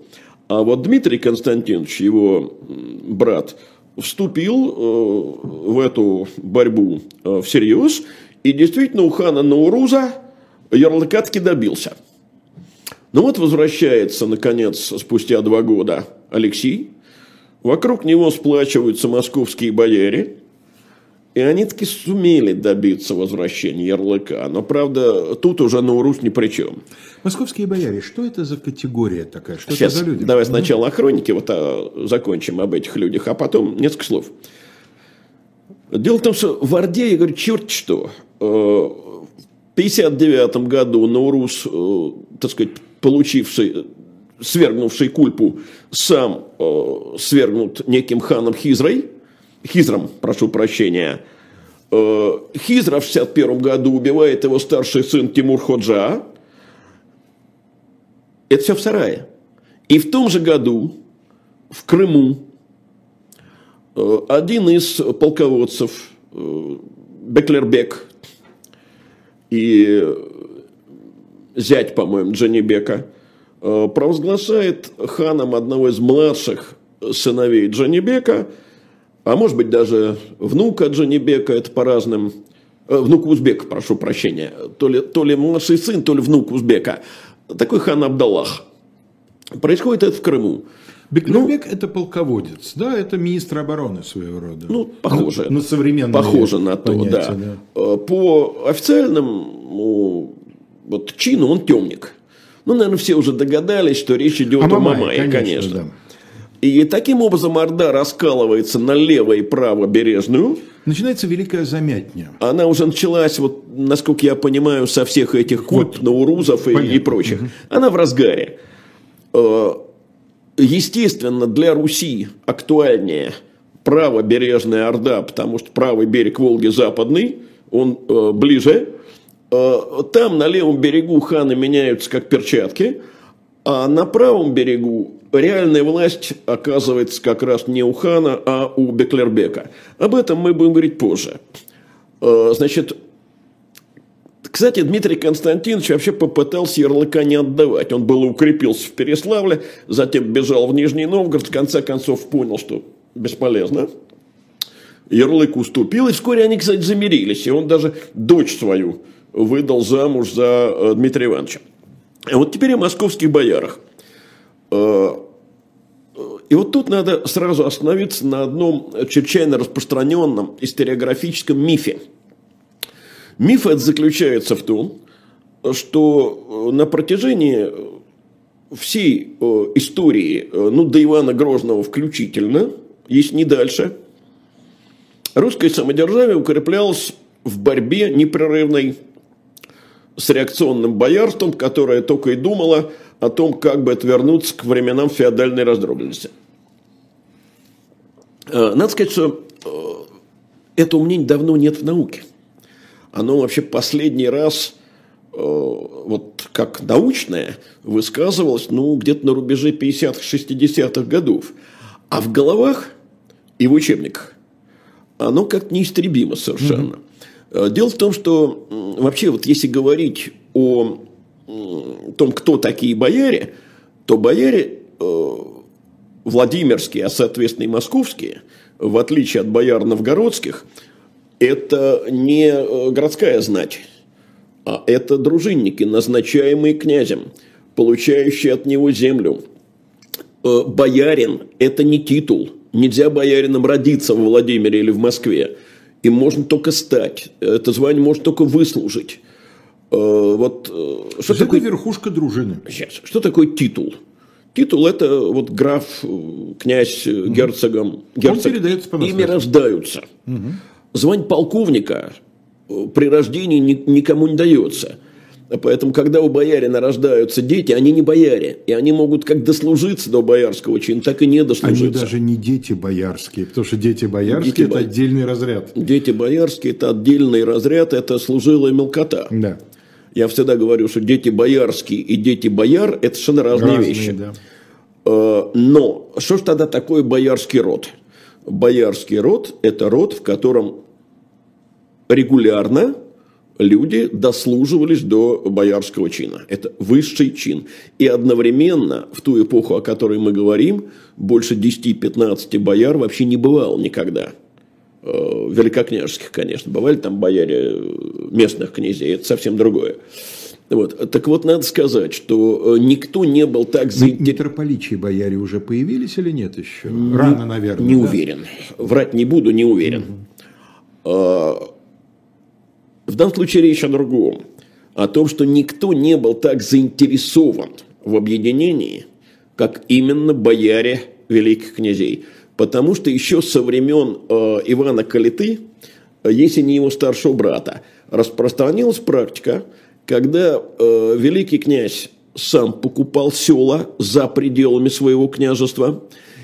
А вот Дмитрий Константинович, его брат, вступил в эту борьбу всерьез. И действительно у хана Науруза ярлыка таки добился. Ну вот возвращается, наконец, спустя два года Алексей. Вокруг него сплачиваются московские бояре. И они таки сумели добиться возвращения ярлыка. Но, правда, тут уже Науруз ни при чем.
Московские бояре, что это за категория такая? Что
Сейчас,
это за люди?
Давай сначала о хронике вот, а, закончим об этих людях, а потом несколько слов. Дело в том, что в Орде, я говорю, черт что. В пятьдесят девятом году Науруз, так сказать, получивший, свергнувший Кульпу, сам свергнут неким ханом Хизрой. Хизром, прошу прощения. Хизра в шестьдесят первом году убивает его старший сын Тимур Ходжа. Это все в сарае. И в том же году в Крыму один из полководцев, Беклербек и зять, по-моему, Джанибека, провозглашает ханом одного из младших сыновей Джанибека, а может быть даже внука Джанибека, это по разным, внук Узбека, прошу прощения, то ли, то ли младший сын, то ли внук Узбека, такой хан Абдаллах. Происходит это в Крыму.
Беклербек ну, это полководец, да, это министр обороны своего рода.
Ну, похоже.
На, на современное
Похоже на то,
понятие,
да.
да.
По официальному вот, чину он темник. Ну, наверное, все уже догадались, что речь идет о, о Мамае, конечно. конечно. Да. И таким образом Орда раскалывается на лево и право Бережную.
Начинается великая замятня.
Она уже началась, вот, насколько я понимаю, со всех этих культ вот. Наурузов и, и прочих. Угу. Она в разгаре. Естественно, для Руси актуальнее правобережная Орда, потому что правый берег Волги западный, он э, ближе. Э, там на левом берегу ханы меняются как перчатки, а на правом берегу реальная власть оказывается как раз не у хана, а у Беклербека. Об этом мы будем говорить позже. Э, значит, кстати, Дмитрий Константинович вообще попытался ярлыка не отдавать. Он было укрепился в Переславле, затем бежал в Нижний Новгород, в конце концов понял, что бесполезно. Ярлык уступил, и вскоре они, кстати, замирились. И он даже дочь свою выдал замуж за Дмитрия Ивановича. А вот теперь о московских боярах. И вот тут надо сразу остановиться на одном чрезвычайно распространенном историографическом мифе. Миф этот заключается в том, что на протяжении всей истории, ну, до Ивана Грозного включительно, если не дальше, русское самодержавие укреплялось в борьбе непрерывной с реакционным боярством, которое только и думало о том, как бы отвернуться к временам феодальной раздробленности. Надо сказать, что этого мнения давно нет в науке. Оно вообще последний раз, э, вот как научное, высказывалось, ну, где-то на рубеже пятидесятых-шестидесятых годов. А в головах и в учебниках оно как-то неистребимо совершенно. Mm-hmm. Дело в том, что вообще, вот если говорить о том, кто такие бояре, то бояре э, владимирские, а соответственно и московские, в отличие от бояр новгородских, это не городская знать, а это дружинники, назначаемые князем, получающие от него землю. Боярин – это не титул. Нельзя боярином родиться в Владимире или в Москве. Им можно только стать. Это звание можно только выслужить. Вот,
что такое верхушка дружины?
Сейчас. Что такое титул? Титул – это вот граф, князь, герцогом. Герцог. Ими рождаются. Угу. Звание полковника при рождении никому не дается. Поэтому, когда у боярина рождаются дети, они не бояре. И они могут как дослужиться до боярского чина, так и не дослужиться.
Они даже не дети боярские, потому что дети боярские дети – это бо... отдельный разряд.
Дети боярские – это отдельный разряд, это служилая мелкота.
Да.
Я всегда говорю, что дети боярские и дети бояр – это совершенно разные, разные вещи. Да. Но что же тогда такое боярский род? Боярский род – это род, в котором регулярно люди дослуживались до боярского чина. Это высший чин. И одновременно, в ту эпоху, о которой мы говорим, больше десяти-пятнадцати бояр вообще не бывало никогда. Великокняжеских, конечно. Бывали там бояре местных князей, это совсем другое. Вот. Так вот, надо сказать, что никто не был так заинтересован.
Митрополичьи бояре уже появились или нет еще? Рано, наверное.
Не
да?
уверен. Врать не буду, не уверен. Угу. В данном случае речь о другом. О том, что никто не был так заинтересован в объединении, как именно бояре великих князей. Потому что еще со времен э, Ивана Калиты, если не его старшего брата, распространилась практика, когда э, великий князь сам покупал села за пределами своего княжества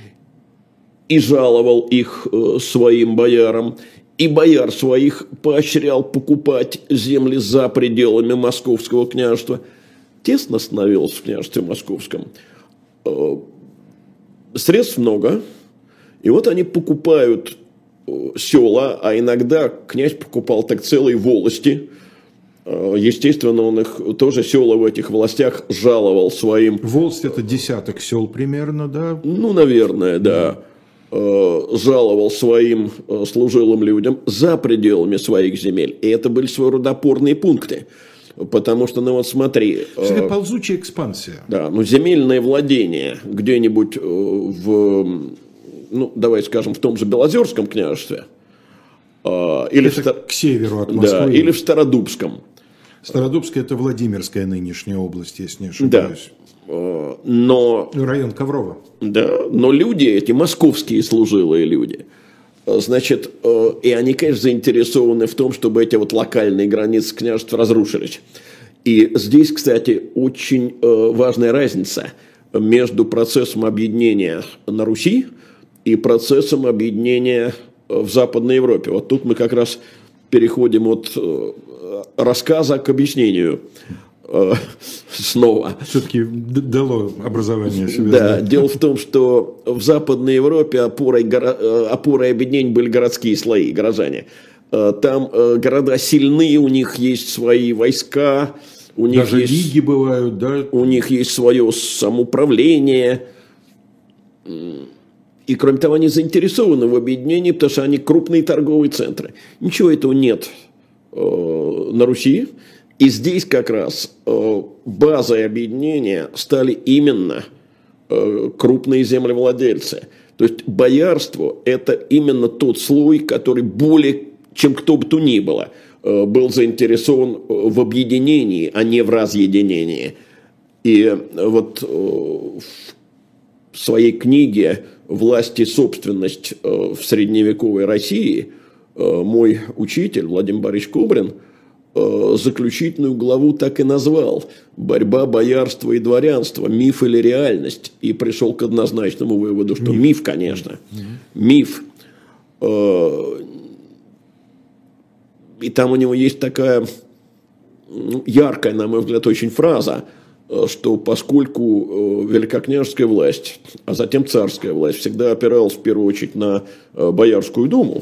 и жаловал их э, своим боярам, и бояр своих поощрял покупать земли за пределами Московского княжества. Тесно становилось в княжестве Московском. Э, средств много. И вот они покупают села, а иногда князь покупал так целые волости. Естественно, он их тоже села в этих властях жаловал своим.
Волость – это десяток сел примерно, да?
Ну, наверное, да. Жаловал своим служилым людям за пределами своих земель. И это были своего рода опорные пункты. Потому что, ну вот смотри.
Это ползучая экспансия.
Да, ну земельное владение где-нибудь в... ну, давай скажем, в том же Белозерском княжестве, э, или,
это
в Стар...
к северу от Москвы.
Да, или в Стародубском.
Стародубская – это Владимирская нынешняя область, если не ошибаюсь.
Да, э, но...
Район Коврова.
Да, но люди эти, московские служилые люди, значит, э, и они, конечно, заинтересованы в том, чтобы эти вот локальные границы княжеств разрушились. И здесь, кстати, очень э, важная разница между процессом объединения на Руси и процессом объединения в Западной Европе. Вот тут мы как раз переходим от рассказа к объяснению снова.
Все-таки дало образование себе.
Да, дело в том, что в Западной Европе опорой, опорой объединения были городские слои, горожане. Там города сильные, у них есть свои войска. У них
Даже
есть,
лиги бывают, да?
У них есть свое самоуправление. И, кроме того, они заинтересованы в объединении, потому что они крупные торговые центры. Ничего этого нет э, на Руси. И здесь как раз э, базой объединения стали именно э, крупные землевладельцы. То есть боярство – это именно тот слой, который более чем кто бы то ни было э, был заинтересован в объединении, а не в разъединении. И э, вот э, в своей книге «Власть и собственность в средневековой России» мой учитель Владимир Борисович Кобрин заключительную главу так и назвал: «Борьба боярства и дворянства. Миф или реальность?» И пришел к однозначному выводу, что миф, миф конечно. Миф. И там у него есть такая яркая, на мой взгляд, очень фраза, что поскольку великокняжеская власть, а затем царская власть всегда опиралась в первую очередь на Боярскую думу,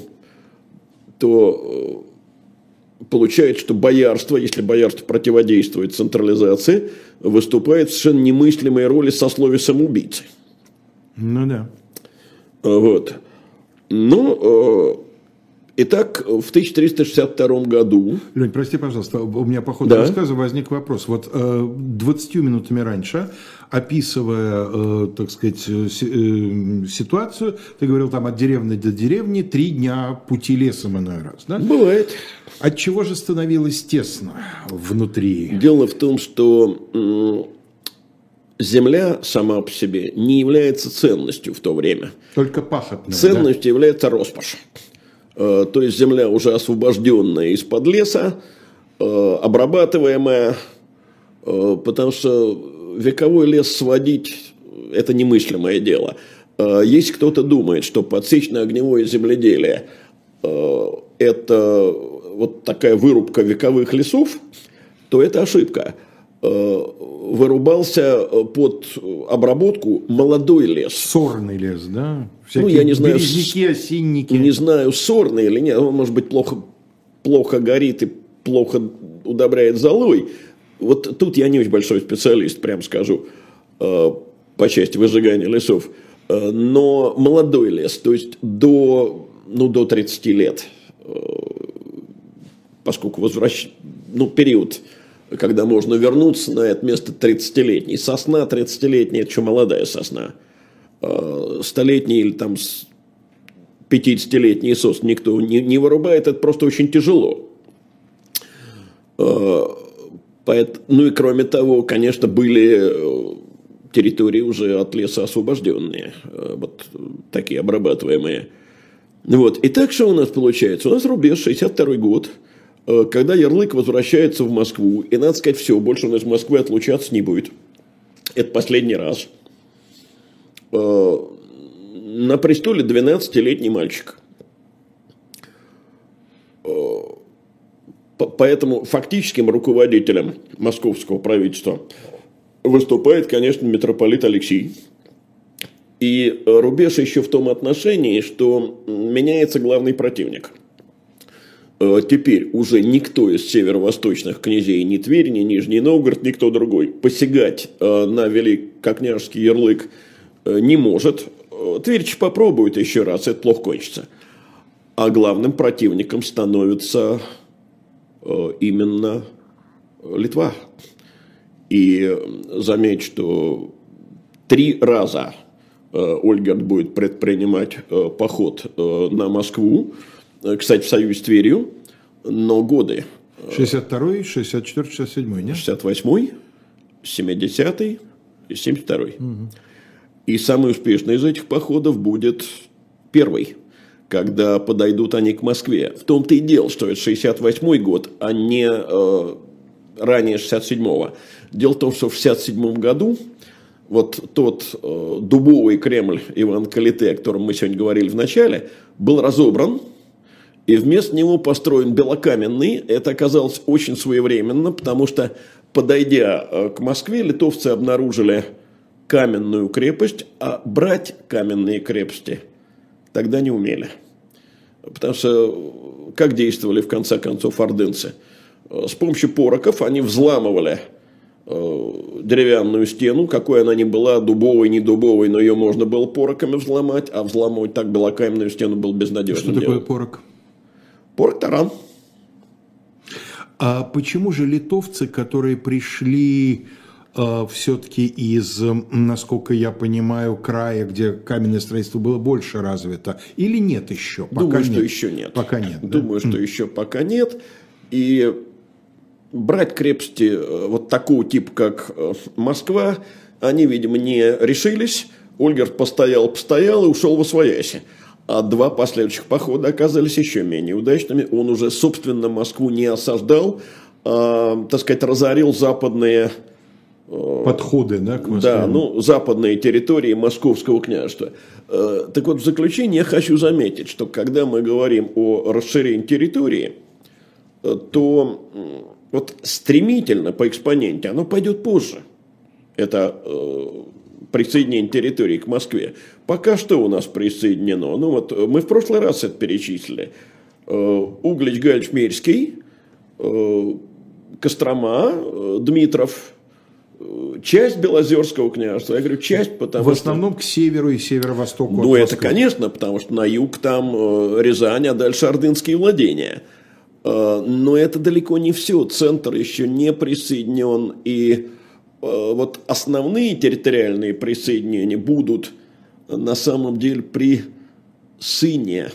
то получается, что боярство, если боярство противодействует централизации, выступает в совершенно немыслимой роли сословия самоубийцы.
Ну да.
Вот. Ну, итак, в тысяча триста шестьдесят втором году...
Лень, прости, пожалуйста, у меня по ходу
да?
рассказа возник вопрос. Вот э, двадцатью минутами раньше, описывая, э, так сказать, э, ситуацию, ты говорил там от деревни до деревни три дня пути лесом иной раз, да?
Бывает.
От чего же становилось тесно внутри?
Дело в том, что м- земля сама по себе не является ценностью в то время.
Только пахотная.
Ценностью
да?
является роскошь. То есть земля уже освобожденная из-под леса, обрабатываемая, потому что вековой лес сводить – это немыслимое дело. Если кто-то думает, что подсечно-огневое земледелие – это вот такая вырубка вековых лесов, то это ошибка. Вырубался под обработку молодой лес.
Сорный лес, да?
Всякие ну, я не знаю,
березники, осинники.
Не знаю, сорный или нет. Он, может быть, плохо, плохо горит и плохо удобряет золой. Вот тут я не очень большой специалист, прям скажу, по части выжигания лесов. Но молодой лес, то есть до, ну, до тридцати лет, поскольку возвращ... ну, период, когда можно вернуться на это место тридцатилетний. Сосна тридцатилетняя, это еще молодая сосна. Столетний или там пятидесятилетний сосны никто не, не вырубает, это просто очень тяжело. Поэтому, ну и кроме того, конечно, были территории уже от леса освобожденные, вот такие обрабатываемые. Вот. И так что у нас получается? У нас рубеж шестьдесят второй год, когда Ярлык возвращается в Москву, и надо сказать, все, больше он из Москвы отлучаться не будет. Это последний раз. На престоле двенадцатилетний мальчик. Поэтому фактическим руководителем московского правительства выступает, конечно, митрополит Алексий. И рубеж еще в том отношении, что меняется главный противник. Теперь уже никто из северо-восточных князей, ни Тверь, ни Нижний Новгород, никто другой посягать на великокняжеский ярлык не может. Тверич попробует еще раз, это плохо кончится. А главным противником становится именно Литва. И заметь, что три раза Ольгерд будет предпринимать поход на Москву, кстати, в союзе с Тверью, но годы.
шестьдесят второй, шестьдесят четвёртый, шестьдесят седьмой, нет?
шестьдесят восьмой, семидесятый и семьдесят второй. Угу. И самый успешный из этих походов будет первый, когда подойдут они к Москве. В том-то и дело, что это шестьдесят восьмой год, а не э, ранее шестьдесят седьмого. Дело в том, что в шестьдесят седьмом году вот тот э, дубовый Кремль Ивана Калиты, о котором мы сегодня говорили в начале, был разобран, и вместо него построен белокаменный. Это оказалось очень своевременно, потому что, подойдя э, к Москве, литовцы обнаружили каменную крепость, а брать каменные крепости тогда не умели. Потому что как действовали в конце концов ордынцы? С помощью пороков они взламывали э, деревянную стену, какой она ни была, дубовой, не дубовой, но ее можно было пороками взломать, а взламывать так белокаменную стену было безнадежно.
Что такое порок?
Порок – таран.
А почему же литовцы, которые пришли э, все-таки из, насколько я понимаю, края, где каменное строительство было больше развито, или нет еще? Пока
Думаю,
нет.
что еще нет.
Пока нет.
Думаю,
да?
что еще пока нет. И брать крепости вот такого типа, как Москва, они, видимо, не решились. Ольгерд постоял, постоял и ушел восвояси. А два последующих похода оказались еще менее удачными. Он уже, собственно, Москву не осаждал, а, так сказать, разорил западные
подходы, да, к Москве?
Да, ну, западные территории Московского княжества. Так вот, в заключение я хочу заметить, что когда мы говорим о расширении территории, то вот стремительно по экспоненте оно пойдет позже. Это э, присоединение территории к Москве. Пока что у нас присоединено. Ну вот мы в прошлый раз это перечислили. Э, Углич, Галич, Мерский, э, Кострома, э, Дмитров, э, часть Белозерского княжества. Я говорю, часть, потому
что... В основном
что...
к северу и северо-востоку.
Ну, это, конечно, потому что на юг там э, Рязань, а дальше ордынские владения. Но это далеко не все. Центр еще не присоединен. И вот основные территориальные присоединения будут на самом деле при сыне,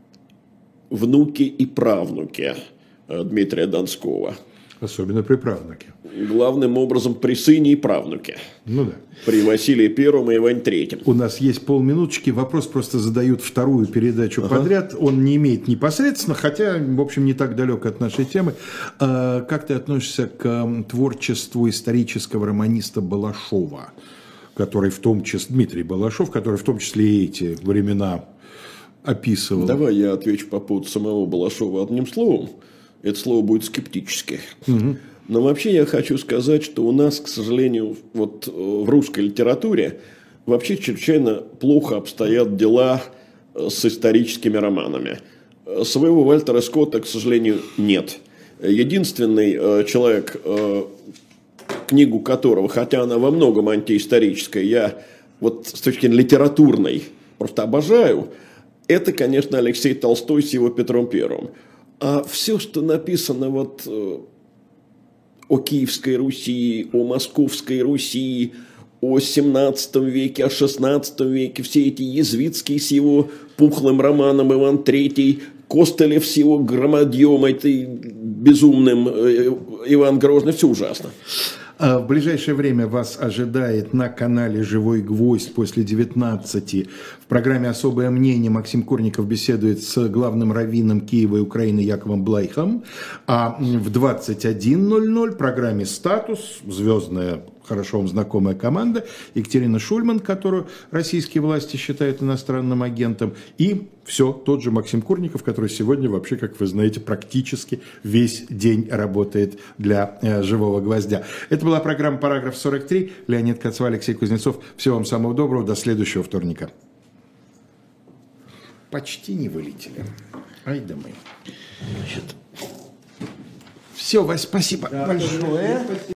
внуке и правнуке Дмитрия Донского.
Особенно при правнуке.
Главным образом при сыне и правнуке.
Ну да.
При Василии Первом и Иване Третьем.
У нас есть полминуточки. Вопрос просто задают вторую передачу ага. подряд. Он не имеет непосредственно, хотя, в общем, не так далек от нашей темы. А как ты относишься к творчеству исторического романиста Балашова, который в том числе, Дмитрий Балашов, который в том числе и эти времена описывал?
Давай я отвечу по поводу самого Балашова одним словом. Это слово будет скептически. Угу. Но вообще я хочу сказать, что у нас, к сожалению, вот в русской литературе вообще чрезвычайно плохо обстоят дела с историческими романами. Своего Вальтера Скотта, к сожалению, нет. единственный человек, книгу которого, хотя она во многом антиисторическая, я вот с точки зрения литературной просто обожаю, это, конечно, Алексей Толстой с его Петром Первым. А все, что написано вот о Киевской Руси, о Московской Руси, о семнадцатом веке, о шестнадцатом веке, все эти Язвицкий с его пухлым романом Иван Третий, Костылев с его громадьем, этой безумным Иван Грозный, все ужасно.
В ближайшее время вас ожидает на канале «Живой гвоздь» после девятнадцати. В программе «Особое мнение» Максим Курников беседует с главным раввином Киева и Украины Яковом Блайхом. А в двадцать один ноль ноль в программе «Статус» звездная, хорошо вам знакомая команда Екатерина Шульман, которую российские власти считают иностранным агентом. И все тот же Максим Курников, который сегодня вообще, как вы знаете, практически весь день работает для э, «Живого гвоздя». Это была программа «Параграф сорок три». Леонид Кацва, Алексей Кузнецов. Всего вам самого доброго. До следующего вторника. Почти не вылетели. Ай да мы. Все, Вась, спасибо да, большое.